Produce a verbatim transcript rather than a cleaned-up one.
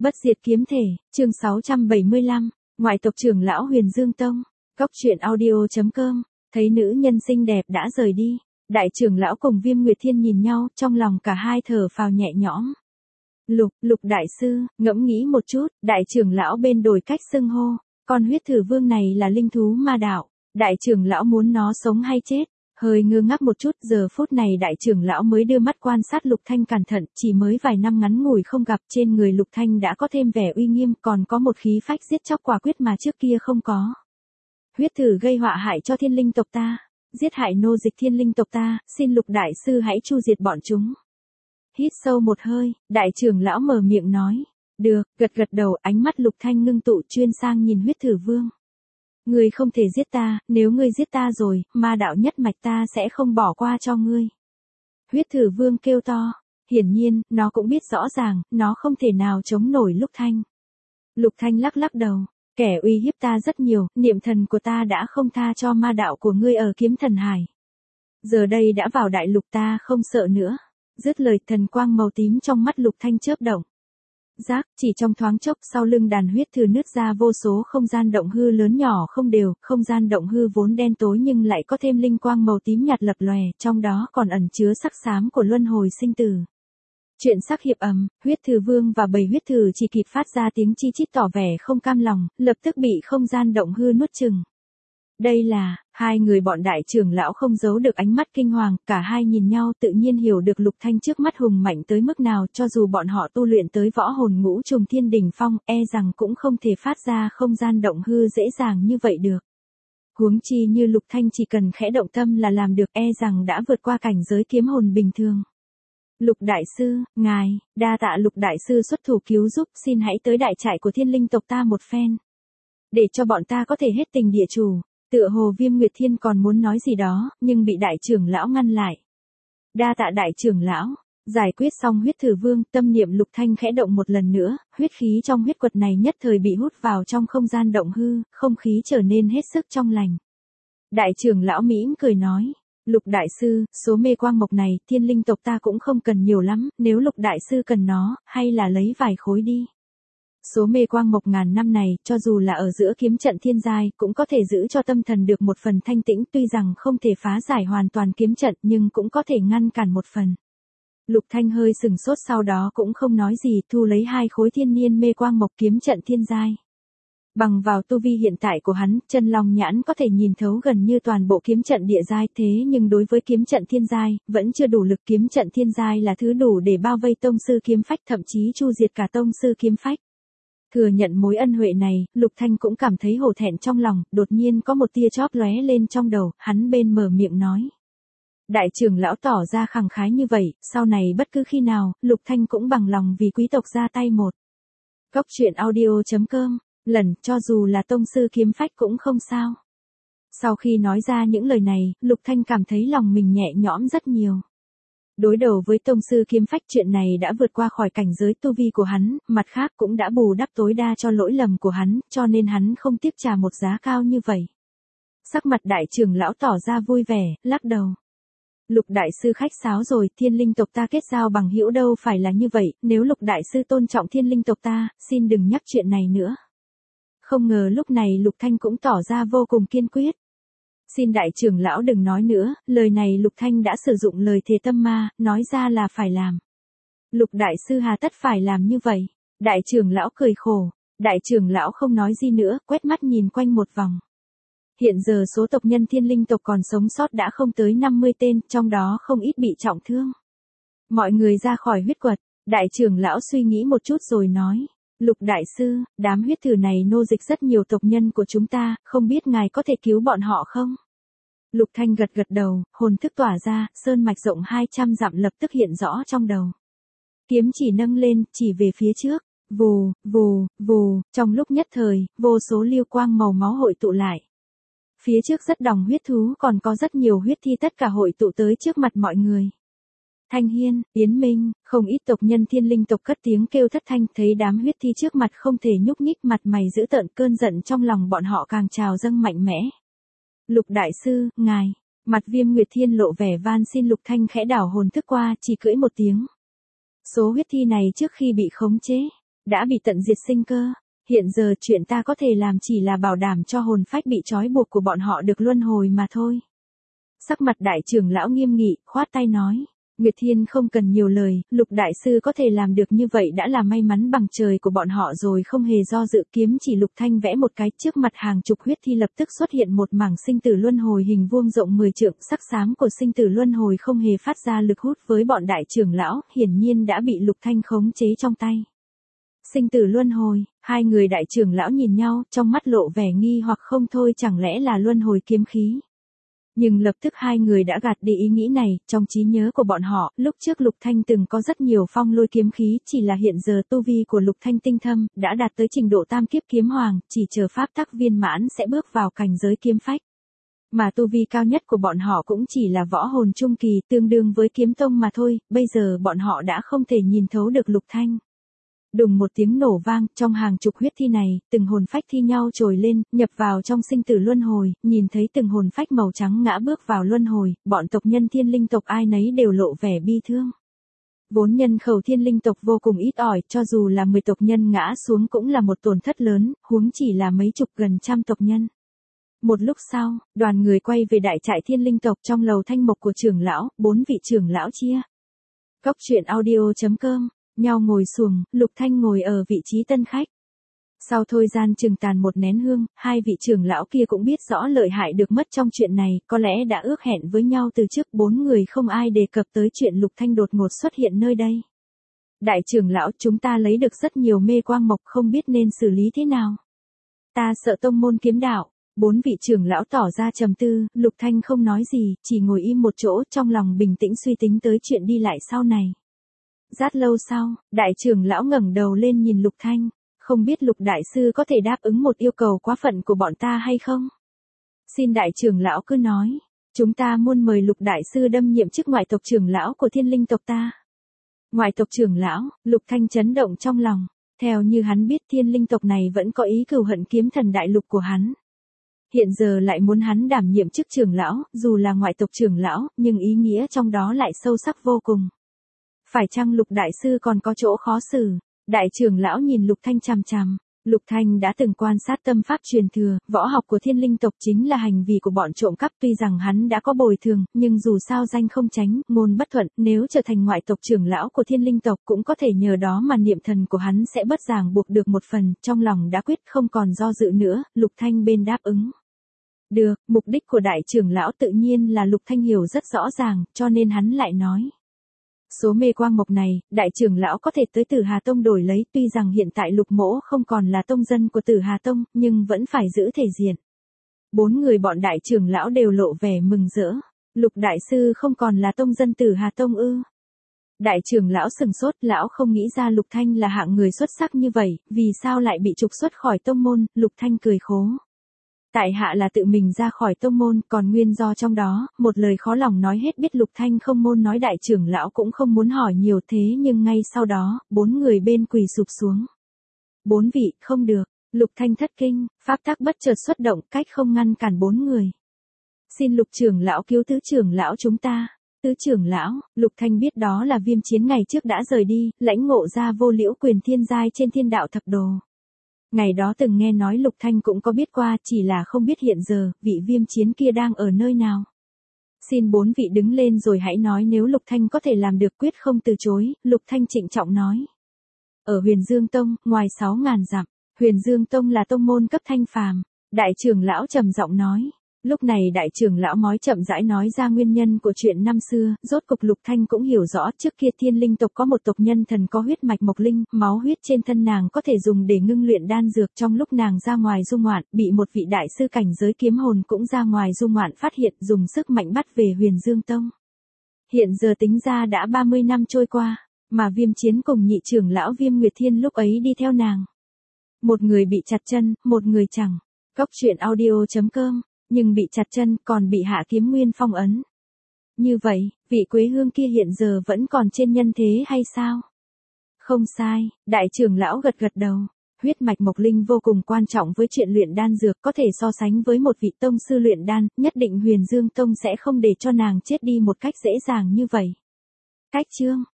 Bất diệt kiếm thể, chương sáu trăm bảy mươi lăm, ngoại tộc trưởng lão Huyền Dương Tông, cốc truyện audio.com, thấy nữ nhân xinh đẹp đã rời đi, đại trưởng lão cùng Viêm Nguyệt Thiên nhìn nhau, trong lòng cả hai thở phào nhẹ nhõm. Lục, Lục đại sư, ngẫm nghĩ một chút, đại trưởng lão bên đổi cách xưng hô, con huyết thử vương này là linh thú ma đạo, đại trưởng lão muốn nó sống hay chết? Hơi ngơ ngác một chút, giờ phút này đại trưởng lão mới đưa mắt quan sát Lục Thanh cẩn thận, chỉ mới vài năm ngắn ngủi không gặp, trên người Lục Thanh đã có thêm vẻ uy nghiêm, còn có một khí phách giết chóc quả quyết mà trước kia không có. Huyết thử gây họa hại cho thiên linh tộc ta, giết hại nô dịch thiên linh tộc ta, xin Lục đại sư hãy chu diệt bọn chúng. Hít sâu một hơi, đại trưởng lão mở miệng nói, được, gật gật đầu, ánh mắt Lục Thanh ngưng tụ chuyên sang nhìn huyết thử vương. Ngươi không thể giết ta, nếu ngươi giết ta rồi, ma đạo nhất mạch ta sẽ không bỏ qua cho ngươi. Huyết thử vương kêu to, hiển nhiên, nó cũng biết rõ ràng, nó không thể nào chống nổi Lục Thanh. Lục Thanh lắc lắc đầu, kẻ uy hiếp ta rất nhiều, niệm thần của ta đã không tha cho ma đạo của ngươi ở Kiếm Thần Hải. Giờ đây đã vào đại lục ta không sợ nữa. Dứt lời, thần quang màu tím trong mắt Lục Thanh chớp động. Giác, chỉ trong thoáng chốc, sau lưng đàn huyết thử nứt ra vô số không gian động hư lớn nhỏ không đều, không gian động hư vốn đen tối nhưng lại có thêm linh quang màu tím nhạt lập lòe, trong đó còn ẩn chứa sắc xám của luân hồi sinh tử. Chuyện sắc hiệp ầm, huyết thử vương và bầy huyết thử chỉ kịp phát ra tiếng chi chít tỏ vẻ không cam lòng, lập tức bị không gian động hư nuốt chừng. Đây là, hai người bọn đại trưởng lão không giấu được ánh mắt kinh hoàng, cả hai nhìn nhau tự nhiên hiểu được Lục Thanh trước mắt hùng mạnh tới mức nào, cho dù bọn họ tu luyện tới võ hồn ngũ trùng thiên đỉnh phong, e rằng cũng không thể phát ra không gian động hư dễ dàng như vậy được. Huống chi như Lục Thanh chỉ cần khẽ động tâm là làm được, e rằng đã vượt qua cảnh giới kiếm hồn bình thường. Lục đại sư, ngài, đa tạ Lục đại sư xuất thủ cứu giúp, xin hãy tới đại trại của thiên linh tộc ta một phen. Để cho bọn ta có thể hết tình địa chủ. Tựa hồ Viêm Nguyệt Thiên còn muốn nói gì đó, nhưng bị đại trưởng lão ngăn lại. Đa tạ đại trưởng lão, giải quyết xong huyết thử vương, tâm niệm Lục Thanh khẽ động một lần nữa, huyết khí trong huyết quật này nhất thời bị hút vào trong không gian động hư, không khí trở nên hết sức trong lành. Đại trưởng lão mỉm cười nói, Lục đại sư, số mê quang mộc này, thiên linh tộc ta cũng không cần nhiều lắm, nếu Lục đại sư cần nó, hay là lấy vài khối đi. Số mê quang mộc ngàn năm này, cho dù là ở giữa kiếm trận thiên giai, cũng có thể giữ cho tâm thần được một phần thanh tĩnh, tuy rằng không thể phá giải hoàn toàn kiếm trận, nhưng cũng có thể ngăn cản một phần. Lục Thanh hơi sừng sốt, sau đó cũng không nói gì, thu lấy hai khối thiên niên mê quang mộc kiếm trận thiên giai. Bằng vào tu vi hiện tại của hắn, chân long nhãn có thể nhìn thấu gần như toàn bộ kiếm trận địa giai, thế nhưng đối với kiếm trận thiên giai, vẫn chưa đủ lực. Kiếm trận thiên giai là thứ đủ để bao vây tông sư kiếm phách, thậm chí chu diệt cả tông sư kiếm phách. Thừa nhận mối ân huệ này, Lục Thanh cũng cảm thấy hổ thẹn trong lòng, đột nhiên có một tia chóp lóe lên trong đầu, hắn bên mở miệng nói. Đại trưởng lão tỏ ra khẳng khái như vậy, sau này bất cứ khi nào, Lục Thanh cũng bằng lòng vì quý tộc ra tay một. Cốc truyện audio.com, lần, cho dù là tông sư kiếm phách cũng không sao. Sau khi nói ra những lời này, Lục Thanh cảm thấy lòng mình nhẹ nhõm rất nhiều. Đối đầu với tông sư kiếm phách, chuyện này đã vượt qua khỏi cảnh giới tu vi của hắn, mặt khác cũng đã bù đắp tối đa cho lỗi lầm của hắn, cho nên hắn không tiếp trả một giá cao như vậy. Sắc mặt đại trưởng lão tỏ ra vui vẻ, lắc đầu. Lục đại sư khách sáo rồi, thiên linh tộc ta kết giao bằng hữu đâu phải là như vậy, nếu Lục đại sư tôn trọng thiên linh tộc ta, xin đừng nhắc chuyện này nữa. Không ngờ lúc này Lục Thanh cũng tỏ ra vô cùng kiên quyết. Xin đại trưởng lão đừng nói nữa, lời này Lục Thanh đã sử dụng lời thề tâm ma, nói ra là phải làm. Lục đại sư hà tất phải làm như vậy. Đại trưởng lão cười khổ, đại trưởng lão không nói gì nữa, quét mắt nhìn quanh một vòng. Hiện giờ số tộc nhân thiên linh tộc còn sống sót đã không tới năm mươi tên, trong đó không ít bị trọng thương. Mọi người ra khỏi huyết quật, đại trưởng lão suy nghĩ một chút rồi nói. Lục đại sư, đám huyết thử này nô dịch rất nhiều tộc nhân của chúng ta, không biết ngài có thể cứu bọn họ không? Lục Thanh gật gật đầu, hồn thức tỏa ra, sơn mạch rộng hai trăm dặm lập tức hiện rõ trong đầu. Kiếm chỉ nâng lên, chỉ về phía trước, vù, vù, vù, trong lúc nhất thời, vô số lưu quang màu máu hội tụ lại. Phía trước rất đòng huyết thú, còn có rất nhiều huyết thi, tất cả hội tụ tới trước mặt mọi người. Thanh Hiên, Yến Minh, không ít tộc nhân thiên linh tộc cất tiếng kêu thất thanh, thấy đám huyết thi trước mặt không thể nhúc nhích, mặt mày dữ tợn, cơn giận trong lòng bọn họ càng trào dâng mạnh mẽ. Lục đại sư, ngài, mặt Viêm Nguyệt Thiên lộ vẻ van xin. Lục Thanh khẽ đảo hồn thức qua, chỉ cưỡi một tiếng. Số huyết thi này trước khi bị khống chế, đã bị tận diệt sinh cơ. Hiện giờ chuyện ta có thể làm chỉ là bảo đảm cho hồn phách bị trói buộc của bọn họ được luân hồi mà thôi. Sắc mặt đại trưởng lão nghiêm nghị, khoát tay nói. Nguyệt Thiên không cần nhiều lời, Lục đại sư có thể làm được như vậy đã là may mắn bằng trời của bọn họ rồi, không hề do dự, kiếm chỉ Lục Thanh vẽ một cái, trước mặt hàng chục huyết thi lập tức xuất hiện một mảng sinh tử luân hồi hình vuông rộng mười trượng, sắc xám của sinh tử luân hồi không hề phát ra lực hút với bọn đại trưởng lão, hiển nhiên đã bị Lục Thanh khống chế trong tay. Sinh tử luân hồi, hai người đại trưởng lão nhìn nhau, trong mắt lộ vẻ nghi hoặc không thôi, chẳng lẽ là luân hồi kiếm khí. Nhưng lập tức hai người đã gạt đi ý nghĩ này, trong trí nhớ của bọn họ, lúc trước Lục Thanh từng có rất nhiều phong lôi kiếm khí, chỉ là hiện giờ tu vi của Lục Thanh tinh thâm, đã đạt tới trình độ tam kiếp kiếm hoàng, chỉ chờ pháp tắc viên mãn sẽ bước vào cảnh giới kiếm phách. Mà tu vi cao nhất của bọn họ cũng chỉ là võ hồn trung kỳ, tương đương với kiếm tông mà thôi, bây giờ bọn họ đã không thể nhìn thấu được Lục Thanh. Đùng một tiếng nổ vang, trong hàng chục huyết thi này, từng hồn phách thi nhau trồi lên, nhập vào trong sinh tử luân hồi, nhìn thấy từng hồn phách màu trắng ngã bước vào luân hồi, bọn tộc nhân thiên linh tộc ai nấy đều lộ vẻ bi thương. Vốn nhân khẩu thiên linh tộc vô cùng ít ỏi, cho dù là mười tộc nhân ngã xuống cũng là một tổn thất lớn, huống chỉ là mấy chục gần trăm tộc nhân. Một lúc sau, đoàn người quay về đại trại thiên linh tộc trong lầu thanh mộc của trưởng lão, bốn vị trưởng lão chia. Cốc truyện audio chấm com nhau ngồi xuồng, Lục Thanh ngồi ở vị trí tân khách. Sau thôi gian chừng tàn một nén hương, hai vị trưởng lão kia cũng biết rõ lợi hại được mất trong chuyện này, có lẽ đã ước hẹn với nhau từ trước, bốn người không ai đề cập tới chuyện Lục Thanh đột ngột xuất hiện nơi đây. Đại trưởng lão, chúng ta lấy được rất nhiều mê quang mộc, không biết nên xử lý thế nào. Ta sợ tông môn kiếm đạo. Bốn vị trưởng lão tỏ ra trầm tư, Lục Thanh không nói gì, chỉ ngồi im một chỗ, trong lòng bình tĩnh suy tính tới chuyện đi lại sau này. Rất lâu sau, đại trưởng lão ngẩng đầu lên nhìn Lục Thanh, không biết Lục đại sư có thể đáp ứng một yêu cầu quá phận của bọn ta hay không? Xin đại trưởng lão cứ nói, chúng ta muốn mời Lục đại sư đâm nhiệm chức ngoại tộc trưởng lão của thiên linh tộc ta. Ngoại tộc trưởng lão, Lục Thanh chấn động trong lòng, theo như hắn biết thiên linh tộc này vẫn có ý cừu hận kiếm thần đại lục của hắn. Hiện giờ lại muốn hắn đảm nhiệm chức trưởng lão, dù là ngoại tộc trưởng lão, nhưng ý nghĩa trong đó lại sâu sắc vô cùng. Phải chăng Lục đại sư còn có chỗ khó xử? Đại trưởng lão nhìn Lục Thanh chằm chằm. Lục Thanh đã từng quan sát tâm pháp truyền thừa, võ học của thiên linh tộc chính là hành vi của bọn trộm cắp, tuy rằng hắn đã có bồi thường, nhưng dù sao danh không tránh, ngôn bất thuận, nếu trở thành ngoại tộc trưởng lão của thiên linh tộc cũng có thể nhờ đó mà niệm thần của hắn sẽ bất ràng buộc được một phần, trong lòng đã quyết không còn do dự nữa, Lục Thanh bên đáp ứng. Được, mục đích của đại trưởng lão tự nhiên là Lục Thanh hiểu rất rõ ràng, cho nên hắn lại nói. Số mê quang mộc này, đại trưởng lão có thể tới Tử Hà Tông đổi lấy, tuy rằng hiện tại Lục mỗ không còn là tông dân của Tử Hà Tông, nhưng vẫn phải giữ thể diện. Bốn người bọn đại trưởng lão đều lộ vẻ mừng rỡ. Lục đại sư không còn là tông dân Tử Hà Tông ư? Đại trưởng lão sừng sốt, lão không nghĩ ra Lục Thanh là hạng người xuất sắc như vậy, vì sao lại bị trục xuất khỏi tông môn? Lục Thanh cười khố. Tại hạ là tự mình ra khỏi tông môn, còn nguyên do trong đó, một lời khó lòng nói hết, biết Lục Thanh không môn nói, đại trưởng lão cũng không muốn hỏi nhiều, thế nhưng ngay sau đó, bốn người bên quỳ sụp xuống. Bốn vị, không được, Lục Thanh thất kinh, pháp tắc bất chợt xuất động, cách không ngăn cản bốn người. Xin Lục trưởng lão cứu tứ trưởng lão chúng ta. Tứ trưởng lão, Lục Thanh biết đó là Viêm Chiến ngày trước đã rời đi, lãnh ngộ ra vô liễu quyền thiên giai trên thiên đạo thập đồ. Ngày đó từng nghe nói Lục Thanh cũng có biết qua, chỉ là không biết hiện giờ, vị Viêm Chiến kia đang ở nơi nào. Xin bốn vị đứng lên rồi hãy nói, nếu Lục Thanh có thể làm được quyết không từ chối, Lục Thanh trịnh trọng nói. Ở Huyền Dương Tông, ngoài sáu ngàn dặm, Huyền Dương Tông là tông môn cấp thanh phàm, đại trưởng lão trầm giọng nói. Lúc này đại trưởng lão mói chậm rãi nói ra nguyên nhân của chuyện năm xưa, rốt cục Lục Thanh cũng hiểu rõ, trước kia thiên linh tộc có một tộc nhân thần có huyết mạch mộc linh, máu huyết trên thân nàng có thể dùng để ngưng luyện đan dược, trong lúc nàng ra ngoài du ngoạn, bị một vị đại sư cảnh giới kiếm hồn cũng ra ngoài du ngoạn phát hiện, dùng sức mạnh bắt về Huyền Dương Tông. Hiện giờ tính ra đã ba mươi năm trôi qua, mà Viêm Chiến cùng nhị trưởng lão Viêm Nguyệt Thiên lúc ấy đi theo nàng. Một người bị chặt chân, một người chẳng. Cốc truyện audio chấm com nhưng bị chặt chân, còn bị Hạ Kiếm Nguyên phong ấn. Như vậy, vị Quế Hương kia hiện giờ vẫn còn trên nhân thế hay sao? Không sai, đại trưởng lão gật gật đầu. Huyết mạch mộc linh vô cùng quan trọng với chuyện luyện đan dược, có thể so sánh với một vị tông sư luyện đan, nhất định Huyền Dương Tông sẽ không để cho nàng chết đi một cách dễ dàng như vậy. Cách chương